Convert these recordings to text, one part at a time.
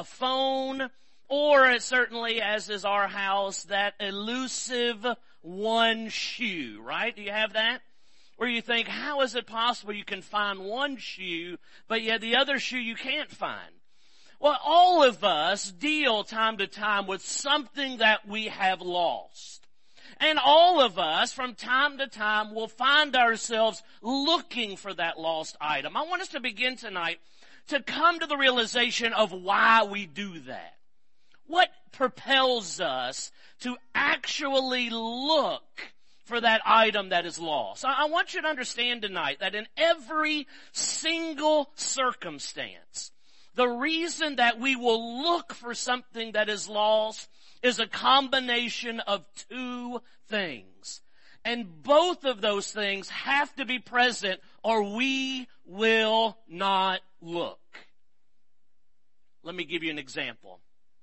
a phone, or certainly, as is our house, that elusive one shoe, right? Do you have that? Where you think, how is it possible you can find one shoe, but yet the other shoe you can't find? Well, all of us deal time to time with something that we have lost. And all of us, from time to time, will find ourselves looking for that lost item. I want us to begin tonight to come to the realization of why we do that. What propels us to actually look for that item that is lost? I want you to understand tonight that in every single circumstance, the reason that we will look for something that is lost is a combination of two things. And both of those things have to be present or we will not look. Let me give you an example.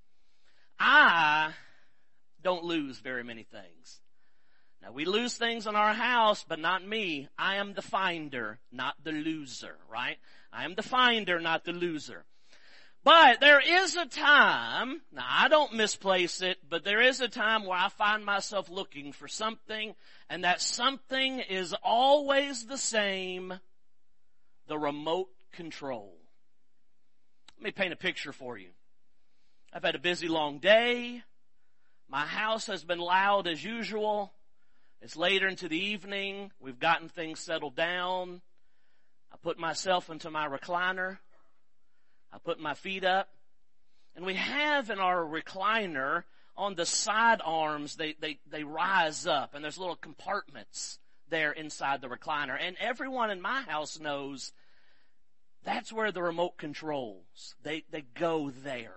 I don't lose very many things. Now, we lose things in our house, but not me. I am the finder, not the loser, right? I am the finder, not the loser. But there is a time, now I don't misplace it, but there is a time where I find myself looking for something, and that something is always the same, the remote control. Let me paint a picture for you. I've had a busy, long day. My house has been loud as usual. It's later into the evening. We've gotten things settled down. I put myself into my recliner. I put my feet up. And we have in our recliner, on the side arms, they rise up. And there's little compartments there inside the recliner. And everyone in my house knows that's where the remote controls. They go there.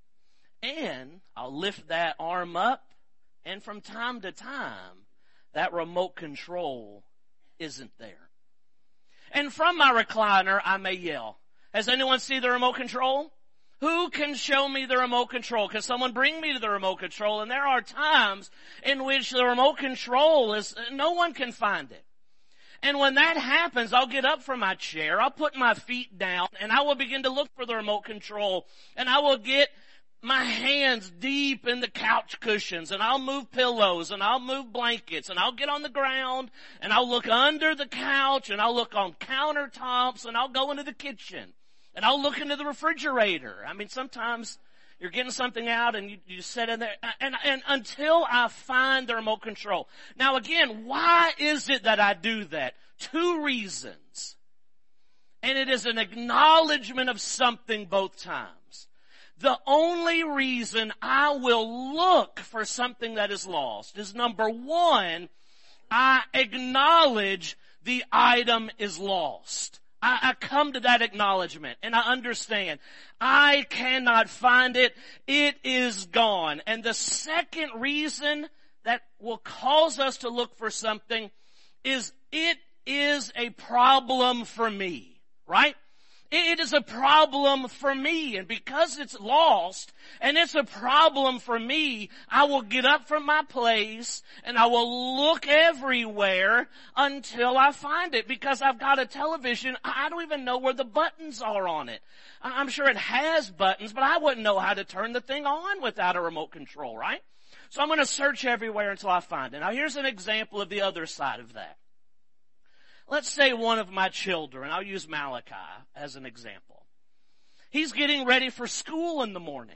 And I'll lift that arm up, and from time to time, that remote control isn't there. And from my recliner, I may yell, has anyone seen the remote control? Who can show me the remote control? Can someone bring me to the remote control? And there are times in which the remote control no one can find it. And when that happens, I'll get up from my chair, I'll put my feet down, and I will begin to look for the remote control. And I will get my hands deep in the couch cushions, and I'll move pillows, and I'll move blankets, and I'll get on the ground, and I'll look under the couch, and I'll look on countertops, and I'll go into the kitchen, and I'll look into the refrigerator. I mean, sometimes you're getting something out, and you sit in there, and until I find the remote control. Now again, why is it that I do that? Two reasons. And it is an acknowledgement of something both times. The only reason I will look for something that is lost is, number one, I acknowledge the item is lost. I come to that acknowledgement and I understand I cannot find it. It is gone. And the second reason that will cause us to look for something is it is a problem for me, right? It is a problem for me, and because it's lost and it's a problem for me, I will get up from my place and I will look everywhere until I find it, because I've got a television. I don't even know where the buttons are on it. I'm sure it has buttons, but I wouldn't know how to turn the thing on without a remote control, right? So I'm going to search everywhere until I find it. Now here's an example of the other side of that. Let's say one of my children, I'll use Malachi as an example. He's getting ready for school in the morning.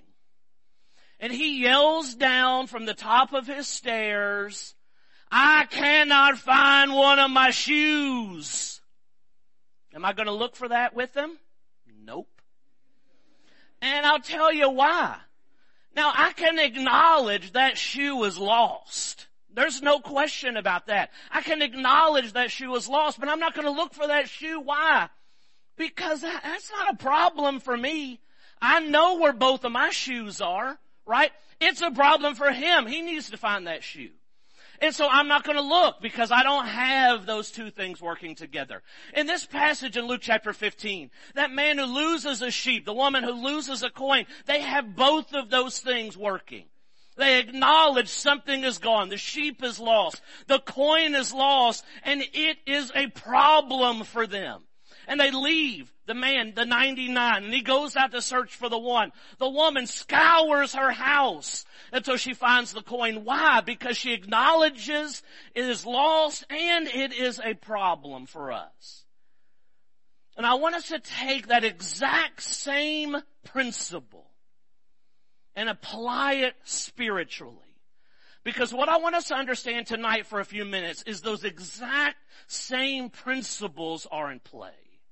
And he yells down from the top of his stairs, I cannot find one of my shoes. Am I going to look for that with him? Nope. And I'll tell you why. Now, I can acknowledge that shoe is lost. There's no question about that. I can acknowledge that shoe is lost, but I'm not going to look for that shoe. Why? Because that's not a problem for me. I know where both of my shoes are, right? It's a problem for him. He needs to find that shoe. And so I'm not going to look because I don't have those two things working together. In this passage in Luke chapter 15, that man who loses a sheep, the woman who loses a coin, they have both of those things working. They acknowledge something is gone. The sheep is lost. The coin is lost. And it is a problem for them. And they leave the man, the 99, and he goes out to search for the one. The woman scours her house until she finds the coin. Why? Because she acknowledges it is lost and it is a problem for us. And I want us to take that exact same principle and apply it spiritually. Because what I want us to understand tonight for a few minutes is those exact same principles are in play.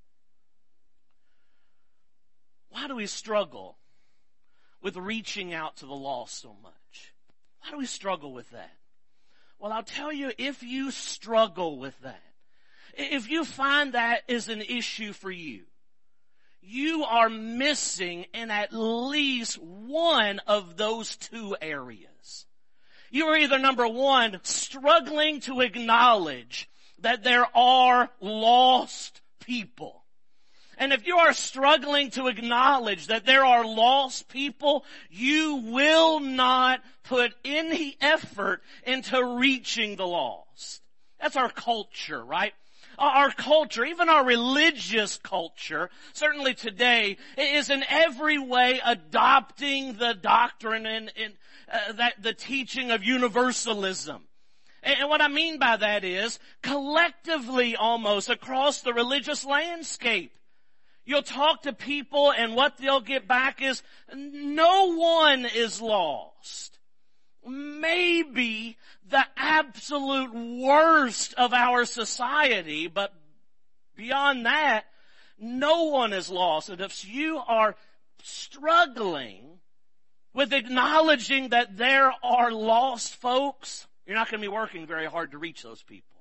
Why do we struggle with reaching out to the lost so much? Why do we struggle with that? Well, I'll tell you, if you struggle with that, if you find that is an issue for you, you are missing in at least one of those two areas. You are either, number one, struggling to acknowledge that there are lost people. And if you are struggling to acknowledge that there are lost people, you will not put any effort into reaching the lost. That's our culture, right? Our culture, even our religious culture, certainly today, is in every way adopting the doctrine and the teaching of universalism. And what I mean by that is, collectively almost across the religious landscape, you'll talk to people and what they'll get back is, no one is lost. Maybe the absolute worst of our society, but beyond that, no one is lost. And if you are struggling with acknowledging that there are lost folks, you're not going to be working very hard to reach those people.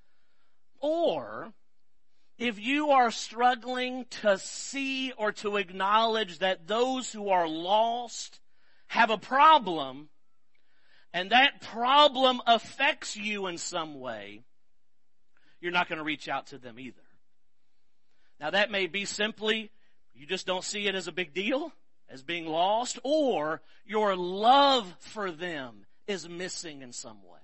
Or, if you are struggling to see or to acknowledge that those who are lost have a problem, and that problem affects you in some way, you're not going to reach out to them either. Now that may be simply, you just don't see it as a big deal, as being lost, or your love for them is missing in some way.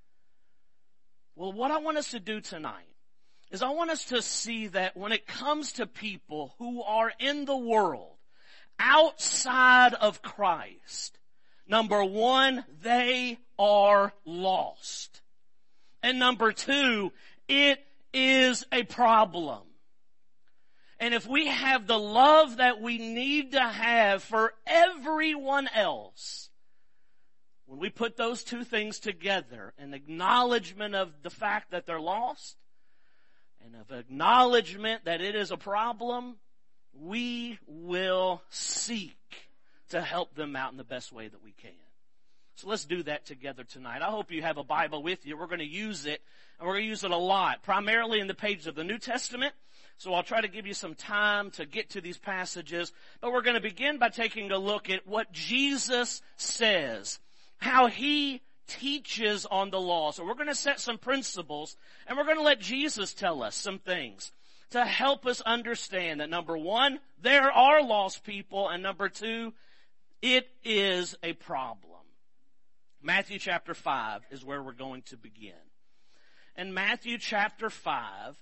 Well, what I want us to do tonight is I want us to see that when it comes to people who are in the world outside of Christ, number one, they are lost. And number two, it is a problem. And if we have the love that we need to have for everyone else, when we put those two things together, an acknowledgement of the fact that they're lost, and of acknowledgement that it is a problem, we will seek to help them out in the best way that we can. So let's do that together tonight. I hope you have a Bible with you. We're going to use it, and we're going to use it a lot, primarily in the pages of the New Testament. So I'll try to give you some time to get to these passages. But we're going to begin by taking a look at what Jesus says, how he teaches on the law. So we're going to set some principles, and we're going to let Jesus tell us some things to help us understand that, number one, there are lost people, and number two, it is a problem. Matthew chapter 5 is where we're going to begin. In Matthew chapter 5,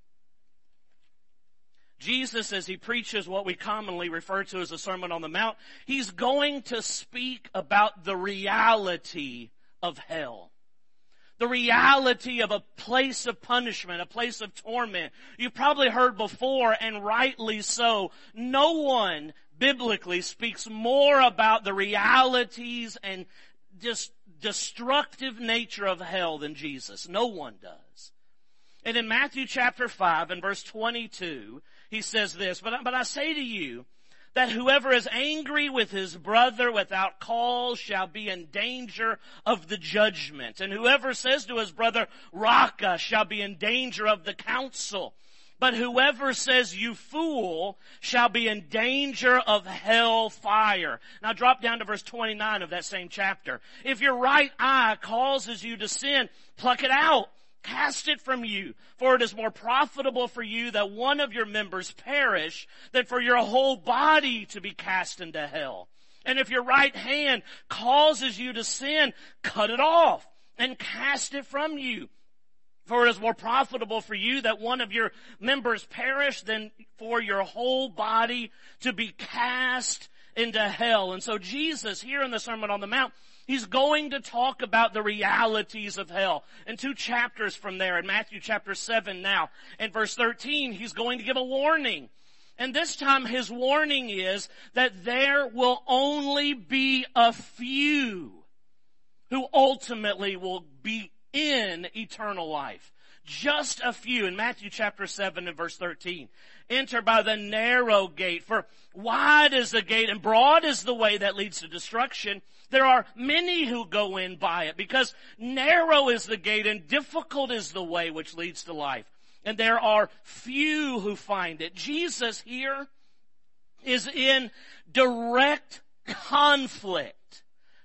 Jesus, as he preaches what we commonly refer to as the Sermon on the Mount, he's going to speak about the reality of hell. The reality of a place of punishment, a place of torment. You've probably heard before, and rightly so, no one biblically speaks more about the realities and just destructive nature of hell than Jesus. No one does. And in Matthew chapter 5 and verse 22, he says this, But I say to you, that whoever is angry with his brother without cause shall be in danger of the judgment. And whoever says to his brother, Raca, shall be in danger of the council. But whoever says, you fool, shall be in danger of hell fire. Now drop down to verse 29 of that same chapter. If your right eye causes you to sin, pluck it out. Cast it from you, for it is more profitable for you that one of your members perish than for your whole body to be cast into hell. And if your right hand causes you to sin, cut it off and cast it from you. For it is more profitable for you that one of your members perish than for your whole body to be cast into hell. And so Jesus, here in the Sermon on the Mount, he's going to talk about the realities of hell. In 2 chapters from there, in Matthew chapter 7 now, in verse 13, he's going to give a warning. And this time his warning is that there will only be a few who ultimately will be in eternal life. Just a few. In Matthew chapter 7 and verse 13. Enter by the narrow gate, for wide is the gate and broad is the way that leads to destruction. There are many who go in by it, because narrow is the gate and difficult is the way which leads to life. And there are few who find it. Jesus here is in direct conflict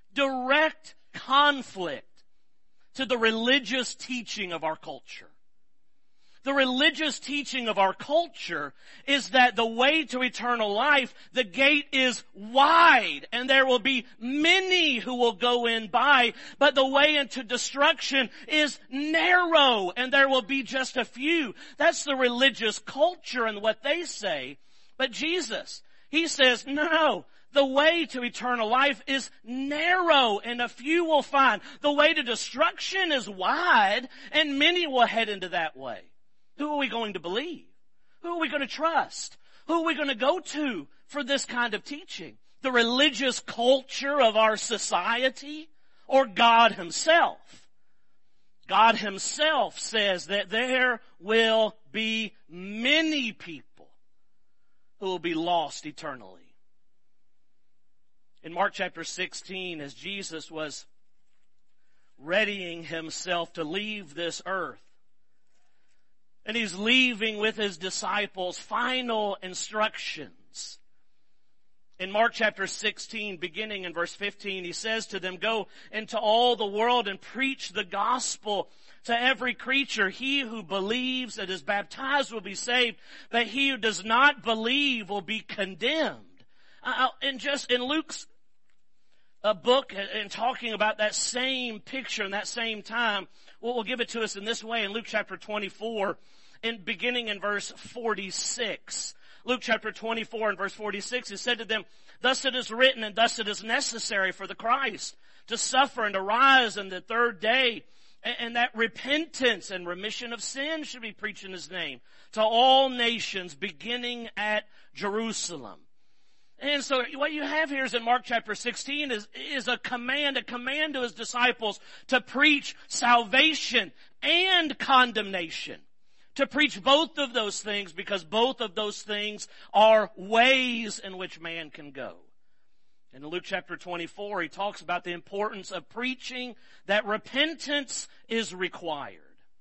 to the religious teaching of our culture. The religious teaching of our culture is that the way to eternal life, the gate is wide, and there will be many who will go in by, but the way into destruction is narrow, and there will be just a few. That's the religious culture and what they say. But Jesus, he says, no. The way to eternal life is narrow, and a few will find. The way to destruction is wide, and many will head into that way. Who are we going to believe? Who are we going to trust? Who are we going to go to for this kind of teaching? The religious culture of our society, or God himself? God himself says that there will be many people who will be lost eternally. In Mark chapter 16, as Jesus was readying himself to leave this earth, and he's leaving with his disciples final instructions. In Mark chapter 16, beginning in verse 15, he says to them, go into all the world and preach the gospel to every creature. He who believes and is baptized will be saved, but he who does not believe will be condemned. In Luke's book, and talking about that same picture and that same time, we'll give it to us in this way in Luke chapter 24, beginning in verse 46. Luke chapter 24 and verse 46, he said to them, thus it is written, and thus it is necessary for the Christ to suffer and to rise on the third day, and that repentance and remission of sin should be preached in his name to all nations, beginning at Jerusalem. And so what you have here is in Mark chapter 16 is a command to his disciples to preach salvation and condemnation. To preach both of those things, because both of those things are ways in which man can go. In Luke chapter 24, he talks about the importance of preaching that repentance is required.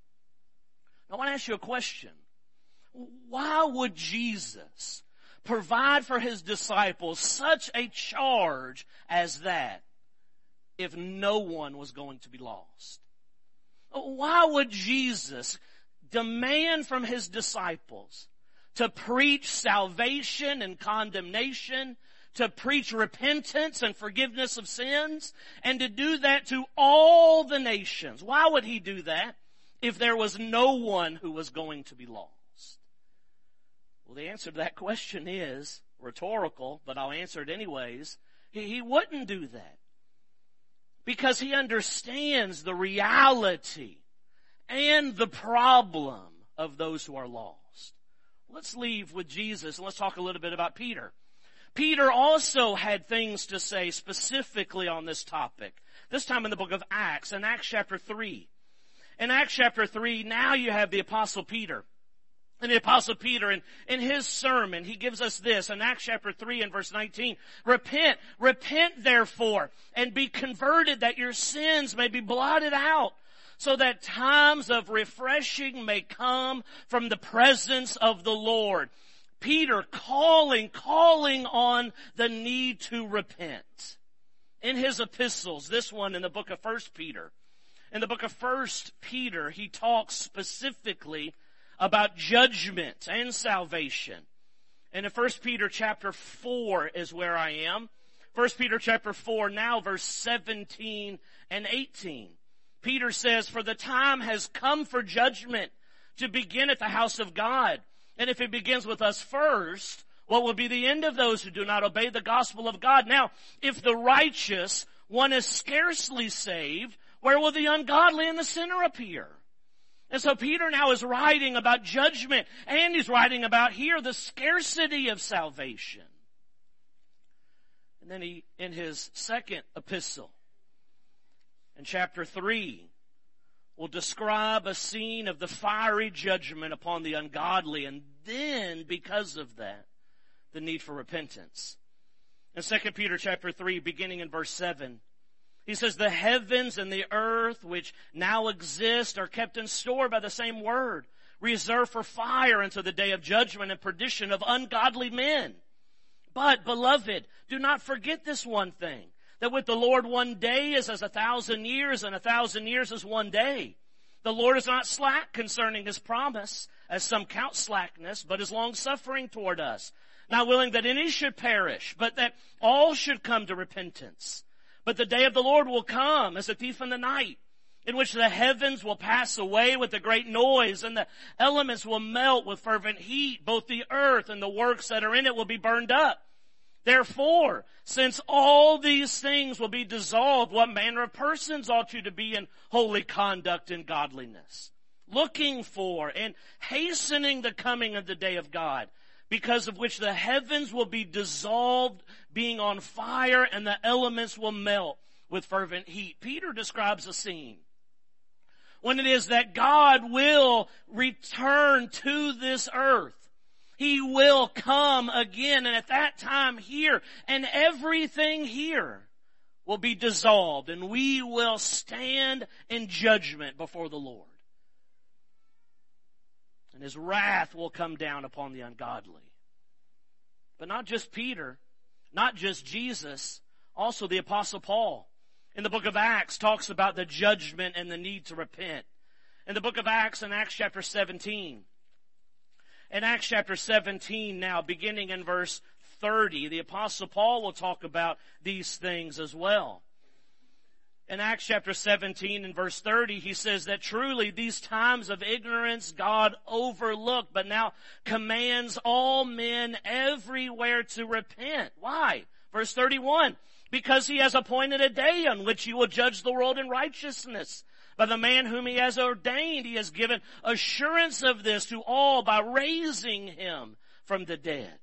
I want to ask you a question. Why would Jesus provide for his disciples such a charge as that if no one was going to be lost? Why would Jesus demand from his disciples to preach salvation and condemnation, to preach repentance and forgiveness of sins, and to do that to all the nations? Why would he do that if there was no one who was going to be lost? Well, the answer to that question is rhetorical, but I'll answer it anyways. He wouldn't do that because he understands the reality and the problem of those who are lost. Let's leave with Jesus and let's talk a little bit about Peter. Peter also had things to say specifically on this topic. This time in the book of Acts, in Acts chapter 3. In Acts chapter 3, now you have the Apostle Peter. And the Apostle Peter, in his sermon, he gives us this in Acts chapter 3 and verse 19. Repent therefore, and be converted that your sins may be blotted out, so that times of refreshing may come from the presence of the Lord. Peter calling on the need to repent. In his epistles, this one in the book of 1 Peter. In the book of 1 Peter, he talks specifically about judgment and salvation. And in 1 Peter chapter 4 is where I am. 1 Peter chapter 4, now verse 17 and 18. Peter says, "For the time has come for judgment to begin at the house of God. And if it begins with us first, what will be the end of those who do not obey the gospel of God? Now, if the righteous one is scarcely saved, where will the ungodly and the sinner appear?" And so Peter now is writing about judgment, and he's writing about here the scarcity of salvation. And then he, in his second epistle, in chapter 3, will describe a scene of the fiery judgment upon the ungodly, and then, because of that, the need for repentance. In 2 Peter chapter 3, beginning in verse 7, he says, "The heavens and the earth which now exist are kept in store by the same word, reserved for fire until the day of judgment and perdition of ungodly men. But, beloved, do not forget this one thing, that with the Lord 1 day is as 1,000 years, and 1,000 years is 1 day. The Lord is not slack concerning his promise, as some count slackness, but is long-suffering toward us, not willing that any should perish, but that all should come to repentance. But the day of the Lord will come as a thief in the night, in which the heavens will pass away with a great noise, and the elements will melt with fervent heat. Both the earth and the works that are in it will be burned up. Therefore, since all these things will be dissolved, what manner of persons ought you to be in holy conduct and godliness, looking for and hastening the coming of the day of God, because of which the heavens will be dissolved, being on fire, and the elements will melt with fervent heat." Peter describes a scene when it is that God will return to this earth. He will come again, and at that time here, and everything here will be dissolved, and we will stand in judgment before the Lord. And his wrath will come down upon the ungodly. But not just Peter, not just Jesus, also the Apostle Paul, in the book of Acts, talks about the judgment and the need to repent. In the book of Acts, in Acts chapter 17, in Acts chapter 17 now, beginning in verse 30, the Apostle Paul will talk about these things as well. In Acts chapter 17 and verse 30, he says that truly these times of ignorance God overlooked, but now commands all men everywhere to repent. Why? Verse 31, "Because he has appointed a day on which he will judge the world in righteousness. By the man whom he has ordained, he has given assurance of this to all by raising him from the dead."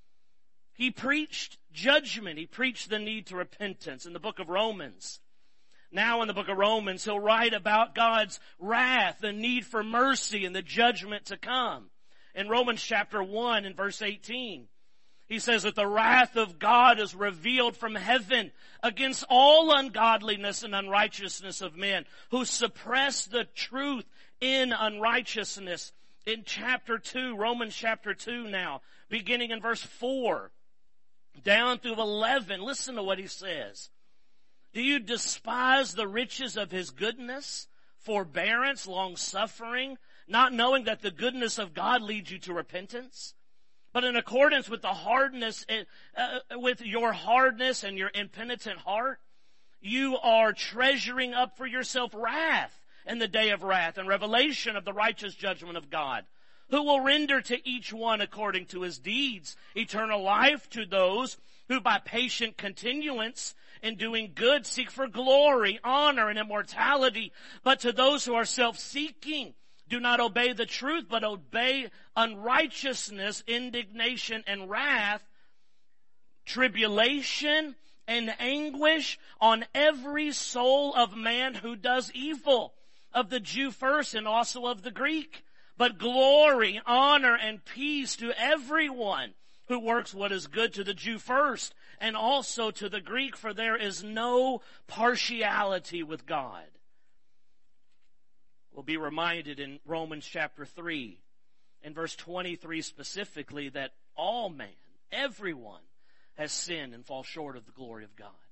He preached judgment. He preached the need to repentance in the book of Romans. Now in the book of Romans, he'll write about God's wrath, the need for mercy, and the judgment to come. In Romans chapter 1 and verse 18, he says that the wrath of God is revealed from heaven against all ungodliness and unrighteousness of men who suppress the truth in unrighteousness. In chapter 2, Romans chapter 2 now, beginning in verse 4, down through 11, listen to what he says. "Do you despise the riches of his goodness, forbearance, long-suffering, not knowing that the goodness of God leads you to repentance? But in accordance with the hardness, with your hardness and your impenitent heart, you are treasuring up for yourself wrath in the day of wrath and revelation of the righteous judgment of God, who will render to each one according to his deeds eternal life to those who by patient continuance in doing good seek for glory, honor, and immortality. But to those who are self-seeking, do not obey the truth, but obey unrighteousness, indignation, and wrath, tribulation, and anguish on every soul of man who does evil, of the Jew first and also of the Greek. But glory, honor, and peace to everyone who works what is good, to the Jew first and also to the Greek, for there is no partiality with God." We'll be reminded in Romans chapter 3, in verse 23 specifically, that all man, everyone, has sinned and fall short of the glory of God.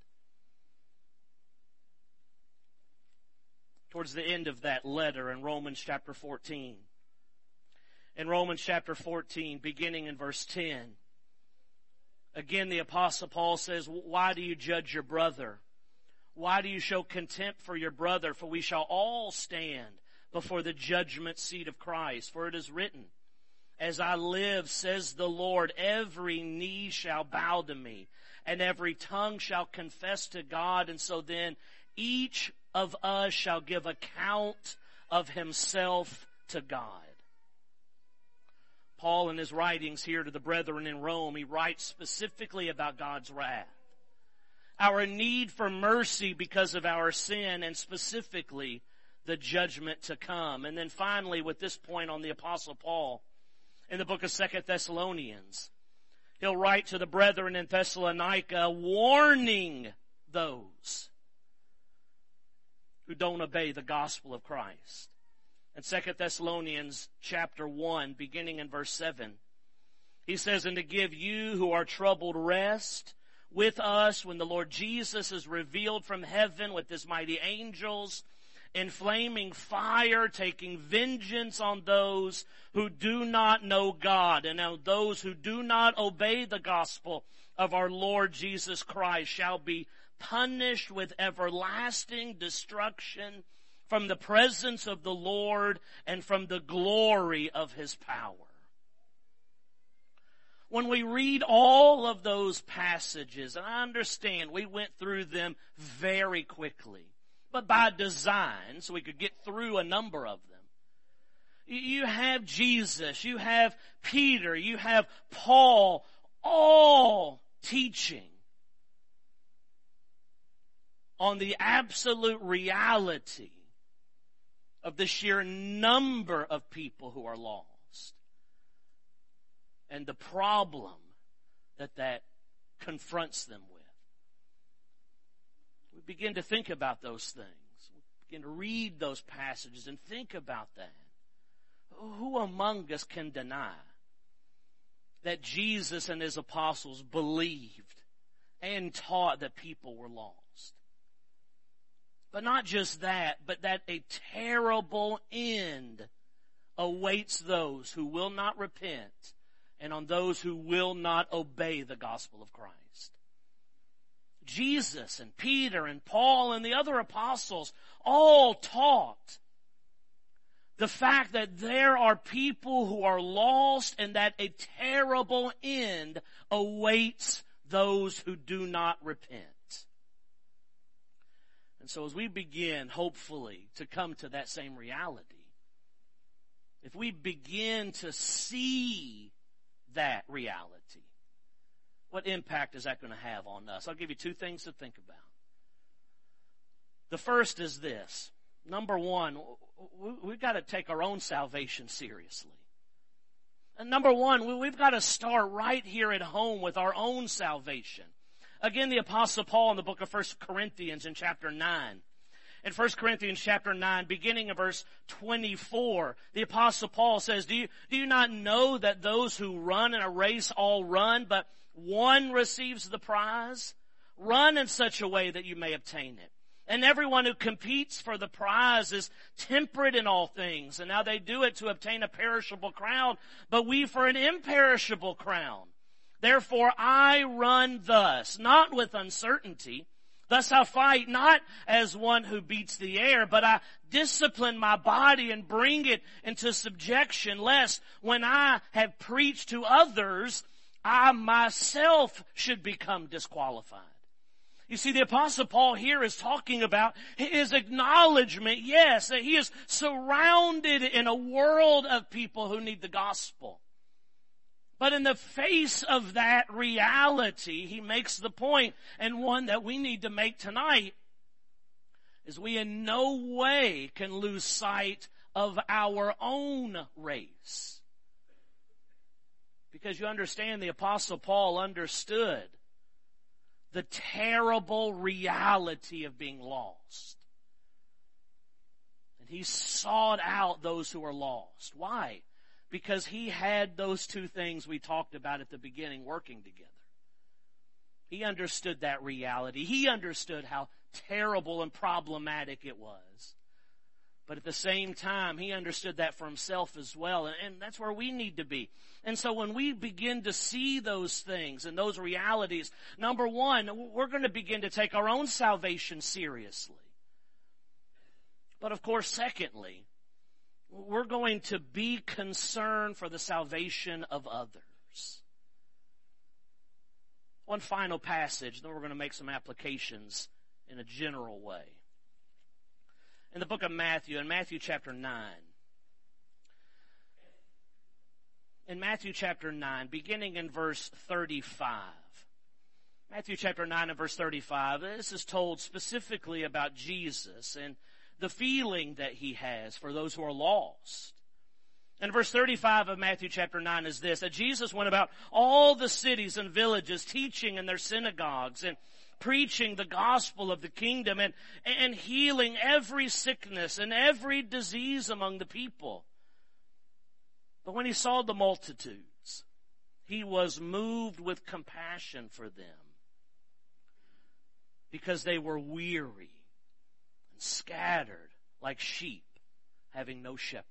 Towards the end of that letter in Romans chapter 14, in Romans chapter 14, beginning in verse 10, again the Apostle Paul says, "Why do you judge your brother? Why do you show contempt for your brother? For we shall all stand before the judgment seat of Christ. For it is written, as I live, says the Lord, every knee shall bow to me, and every tongue shall confess to God. And so then each of us shall give account of himself to God. Paul, in his writings here to the brethren in Rome, he writes specifically about God's wrath, our need for mercy because of our sin, and specifically the judgment to come. And then finally, with this point on the Apostle Paul, in the book of 2 Thessalonians, he'll write to the brethren in Thessalonica, warning those who don't obey the gospel of Christ. In 2 Thessalonians chapter 1, beginning in verse 7, he says, and to give you who are troubled rest with us when the Lord Jesus is revealed from heaven with his mighty angels in flaming fire, taking vengeance on those who do not know God, and on those who do not obey the gospel of our Lord Jesus Christ shall be punished with everlasting destruction from the presence of the Lord and from the glory of his power. When we read all of those passages, and I understand we went through them very quickly, but by design, so we could get through a number of them. You have Jesus, you have Peter, you have Paul, all teaching on the absolute reality of the sheer number of people who are lost and the problem that confronts them with. We begin to think about those things. We begin to read those passages and think about that. Who among us can deny that Jesus and his apostles believed and taught that people were lost? But not just that, but that a terrible end awaits those who will not repent and on those who will not obey the gospel of Christ. Jesus and Peter and Paul and the other apostles all taught the fact that there are people who are lost and that a terrible end awaits those who do not repent. And so as we begin, hopefully, to come to that same reality, if we begin to see that reality, what impact is that going to have on us? I'll give you two things to think about. The first is this. Number one, we've got to take our own salvation seriously. And number one, we've got to start right here at home with our own salvation. Again, the Apostle Paul in the book of 1 Corinthians in chapter 9. In 1 Corinthians chapter 9, beginning of verse 24, the Apostle Paul says, Do you not know that those who run in a race all run, but one receives the prize? Run in such a way that you may obtain it. And everyone who competes for the prize is temperate in all things. And now they do it to obtain a perishable crown, but we for an imperishable crown. Therefore I run thus, not with uncertainty. Thus I fight not as one who beats the air, but I discipline my body and bring it into subjection, lest when I have preached to others, I myself should become disqualified. You see, the Apostle Paul here is talking about his acknowledgement, yes, that he is surrounded in a world of people who need the gospel. But in the face of that reality, he makes the point, and one that we need to make tonight, is we in no way can lose sight of our own race. Because you understand, the Apostle Paul understood the terrible reality of being lost. And he sought out those who are lost. Why? Because he had those two things we talked about at the beginning working together. He understood that reality. He understood how terrible and problematic it was. But at the same time, he understood that for himself as well. And that's where we need to be. And so when we begin to see those things and those realities, number one, we're going to begin to take our own salvation seriously. But of course, secondly, we're going to be concerned for the salvation of others. One final passage, then we're going to make some applications in a general way. In the book of Matthew, in Matthew chapter 9. In Matthew chapter 9, beginning in verse 35. Matthew chapter 9 and verse 35, this is told specifically about Jesus and the feeling that he has for those who are lost. And verse 35 of Matthew chapter 9 is this, that Jesus went about all the cities and villages, teaching in their synagogues and preaching the gospel of the kingdom and healing every sickness and every disease among the people. But when he saw the multitudes, he was moved with compassion for them because they were weary and scattered like sheep having no shepherd.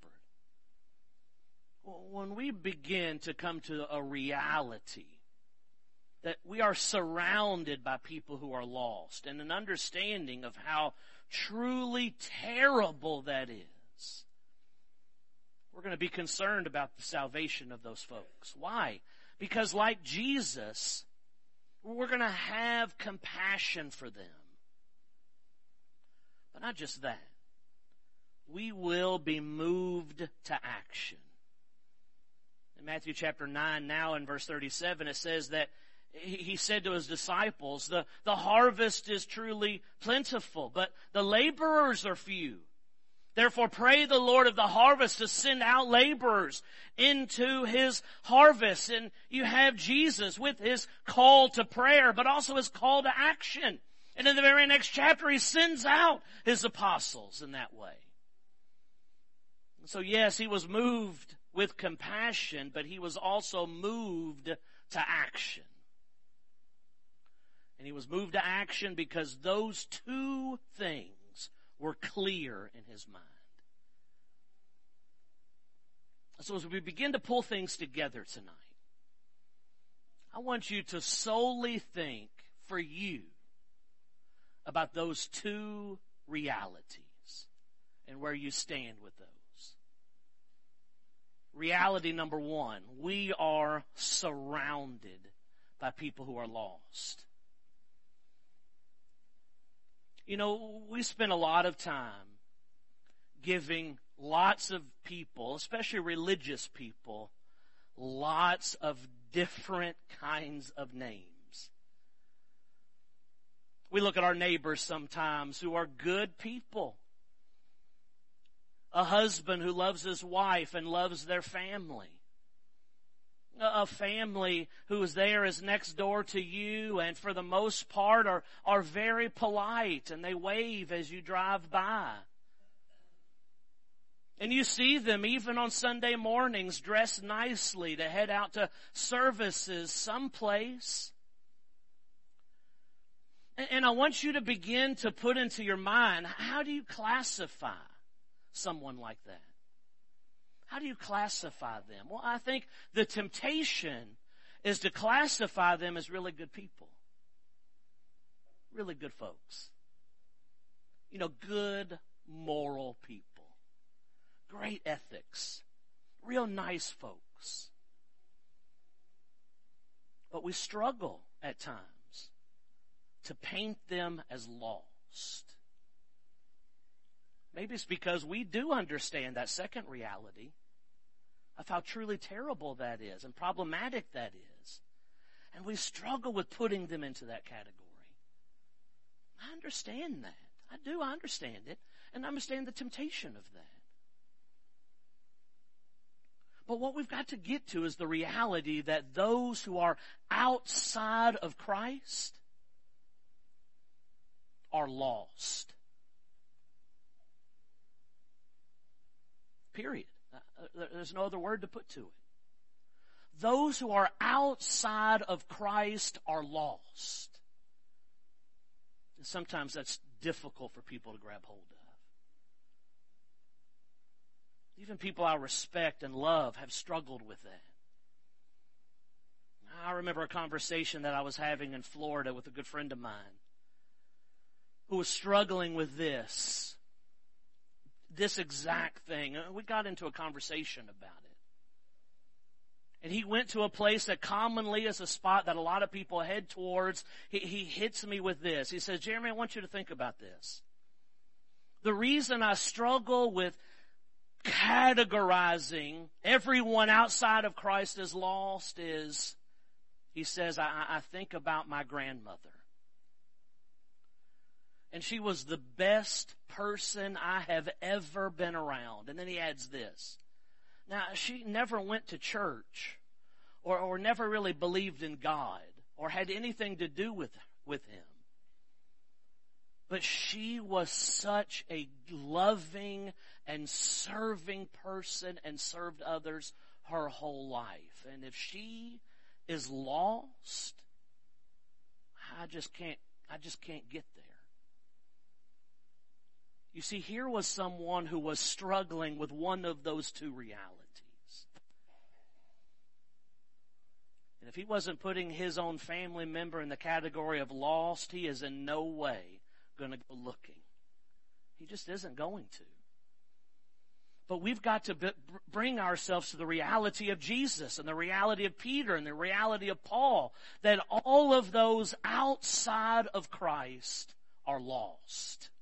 When we begin to come to a reality that we are surrounded by people who are lost, and an understanding of how truly terrible that is, we're going to be concerned about the salvation of those folks. Why? Because like Jesus, we're going to have compassion for them. But not just that. We will be moved to action. In Matthew chapter 9, now in verse 37, it says that he said to his disciples, the harvest is truly plentiful, but the laborers are few. Therefore pray the Lord of the harvest to send out laborers into his harvest. And you have Jesus with his call to prayer, but also his call to action. And in the very next chapter, he sends out his apostles in that way. So yes, he was moved with compassion, but he was also moved to action. And he was moved to action because those two things were clear in his mind. So as we begin to pull things together tonight, I want you to solely think for you about those two realities and where you stand with those. Reality number one, we are surrounded by people who are lost. You know, we spend a lot of time giving lots of people, especially religious people, lots of different kinds of names. We look at our neighbors sometimes who are good people. A husband who loves his wife and loves their family. A family who is there is next door to you and for the most part are very polite and they wave as you drive by. And you see them even on Sunday mornings dressed nicely to head out to services someplace. And I want you to begin to put into your mind, how do you classify someone like that? How do you classify them? Well, I think the temptation is to classify them as really good people. Really good folks. You know, good moral people. Great ethics. Real nice folks. But we struggle at times to paint them as lost. Maybe it's because we do understand that second reality of how truly terrible that is and problematic that is. And we struggle with putting them into that category. I understand that. I do. I understand it. And I understand the temptation of that. But what we've got to get to is the reality that those who are outside of Christ are lost. Period. There's no other word to put to it. Those who are outside of Christ are lost. And sometimes that's difficult for people to grab hold of. Even people I respect and love have struggled with that. I remember a conversation that I was having in Florida with a good friend of mine who was struggling with this exact thing. We got into a conversation about it. And he went to a place that commonly is a spot that a lot of people head towards. He hits me with this. He says, Jeremy, I want you to think about this. The reason I struggle with categorizing everyone outside of Christ as lost is, he says, I think about my grandmother. And she was the best person I have ever been around. And then he adds this. Now, she never went to church or never really believed in God or had anything to do with Him. But she was such a loving and serving person and served others her whole life. And if she is lost, I just can't get there. You see, here was someone who was struggling with one of those two realities. And if he wasn't putting his own family member in the category of lost, he is in no way going to go looking. He just isn't going to. But we've got to bring ourselves to the reality of Jesus and the reality of Peter and the reality of Paul, that all of those outside of Christ are lost.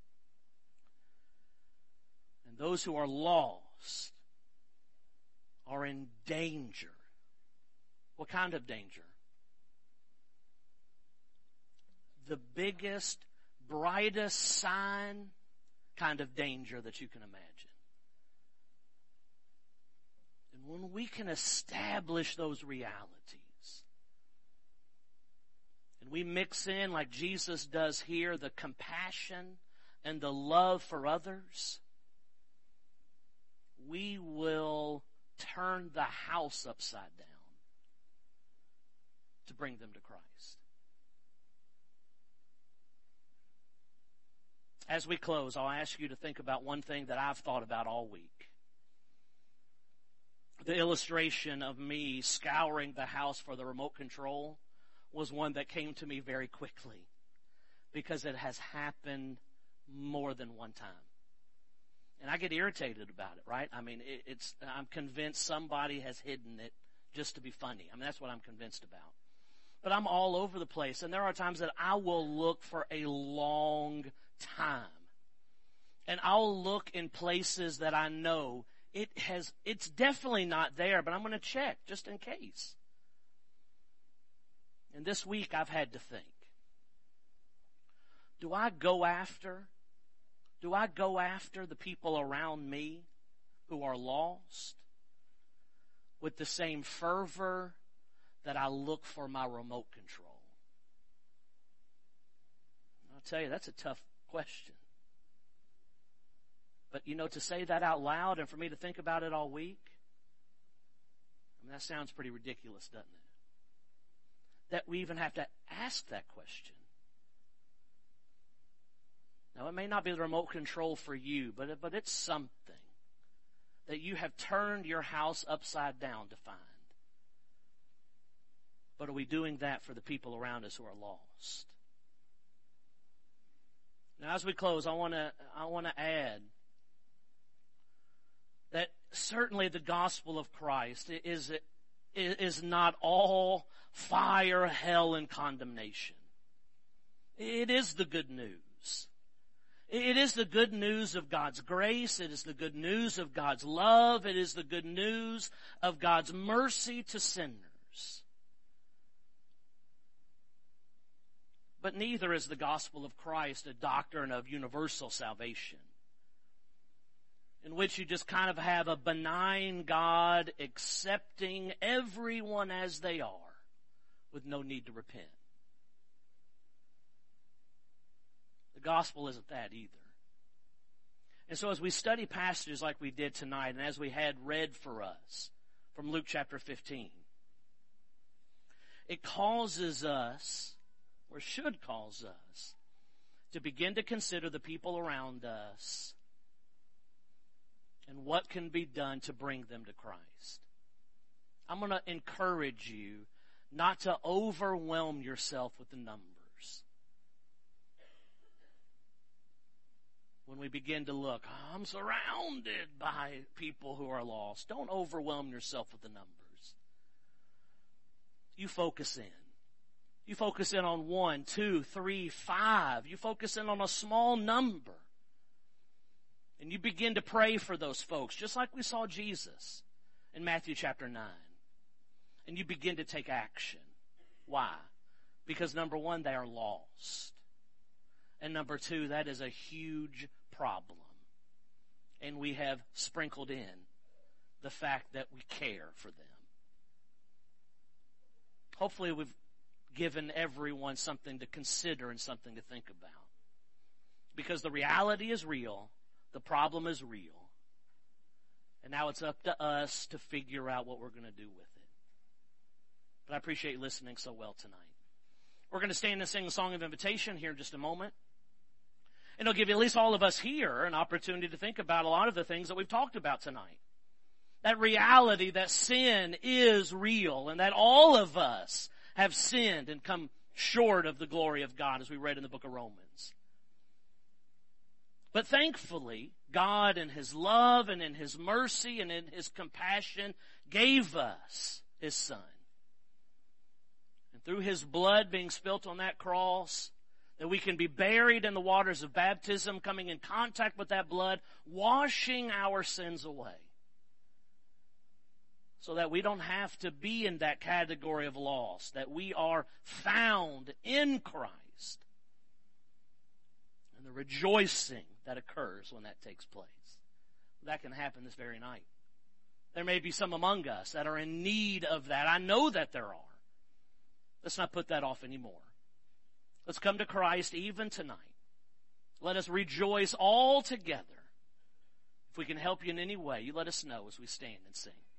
And those who are lost are in danger. What kind of danger? The biggest, brightest sign kind of danger that you can imagine. And when we can establish those realities, and we mix in, like Jesus does here, the compassion and the love for others, we will turn the house upside down to bring them to Christ. As we close, I'll ask you to think about one thing that I've thought about all week. The illustration of me scouring the house for the remote control was one that came to me very quickly because it has happened more than one time. And I get irritated about it, right? I mean, I'm convinced somebody has hidden it just to be funny. I mean, that's what I'm convinced about. But I'm all over the place, and there are times that I will look for a long time. And I'll look in places that I know it's definitely not there, but I'm going to check just in case. And this week I've had to think, do I go after the people around me who are lost with the same fervor that I look for my remote control? I'll tell you, that's a tough question. But, to say that out loud and for me to think about it all week, that sounds pretty ridiculous, doesn't it? That we even have to ask that question. Now, it may not be the remote control for you, but it's something that you have turned your house upside down to find. But are we doing that for the people around us who are lost? Now, as we close, I want to add that certainly the gospel of Christ is not all fire, hell, and condemnation. It is the good news. It is the good news of God's grace. It is the good news of God's love. It is the good news of God's mercy to sinners. But neither is the gospel of Christ a doctrine of universal salvation, in which you just kind of have a benign God accepting everyone as they are with no need to repent. The gospel isn't that either. And so as we study passages like we did tonight, and as we had read for us from Luke chapter 15, it causes us, or should cause us, to begin to consider the people around us and what can be done to bring them to Christ. I'm going to encourage you not to overwhelm yourself with the numbers. When we begin to look, I'm surrounded by people who are lost. Don't overwhelm yourself with the numbers. You focus in. You focus in on 1, 2, 3, 5. You focus in on a small number. And you begin to pray for those folks, just like we saw Jesus in Matthew chapter 9. And you begin to take action. Why? Because number one, they are lost. And number two, that is a huge problem. And we have sprinkled in the fact that we care for them. Hopefully we've given everyone something to consider and something to think about. Because the reality is real. The problem is real. And now it's up to us to figure out what we're going to do with it. But I appreciate you listening so well tonight. We're going to stand and sing a song of invitation here in just a moment. And it'll give at least all of us here an opportunity to think about a lot of the things that we've talked about tonight. That reality that sin is real and that all of us have sinned and come short of the glory of God, as we read in the book of Romans. But thankfully, God in His love and in His mercy and in His compassion gave us His Son. And through His blood being spilt on that cross, that we can be buried in the waters of baptism, coming in contact with that blood, washing our sins away. So that we don't have to be in that category of loss, that we are found in Christ. And the rejoicing that occurs when that takes place. That can happen this very night. There may be some among us that are in need of that. I know that there are. Let's not put that off anymore. Let's come to Christ even tonight. Let us rejoice all together. If we can help you in any way, you let us know as we stand and sing.